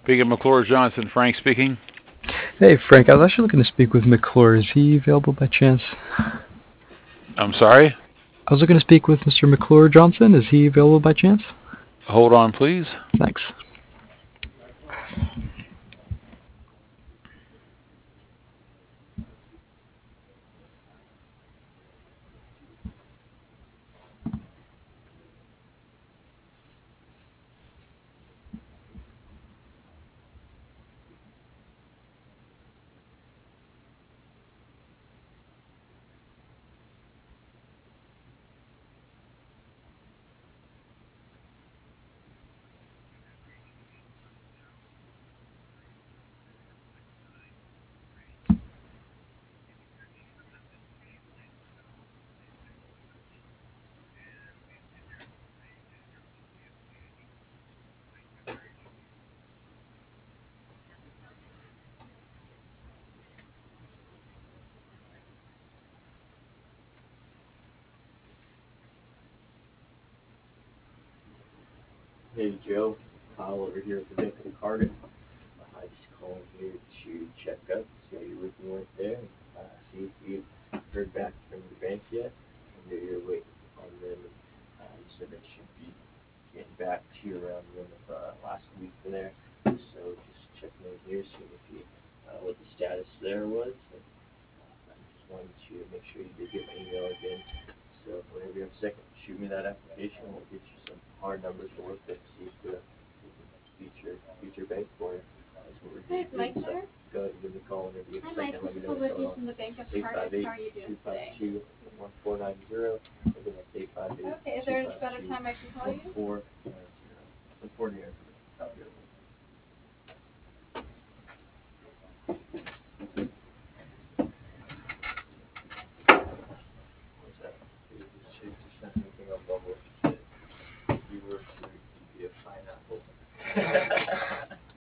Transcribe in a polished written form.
Speaking of McClure Johnson, Frank speaking. Hey, Frank, I was actually looking to speak with McClure. Is he available by chance? I'm sorry. I was looking to speak with Mr. McClure Johnson. Is he available by chance? Hold on, please. Thanks. Hey Joe, Kyle over here at the Bank of Cardiff. I just calling here to check up, see how you're working right there, and see if you heard back from your bank yet. I know you're waiting on them. You said they should be getting back to you around the end of last week there. So just checking in here, seeing if you what the status there was. And, I just wanted to make sure you did get my email again. So whenever you have a second, shoot me that application. We'll get you some hard numbers to work with. See if we can future bank for you. That's what we're Hi, here it's to do. Mike So there. go ahead and give me a call whenever you have Hi, a Mike. second. Let This me is know what's going Olivia on. from the Bank of Eight five Cardiff. How eight are you two doing five today? two 1490. Again, that's 858 Okay, is there a better time I can call you? 1490. Look forward to hearing from you. Have a good one.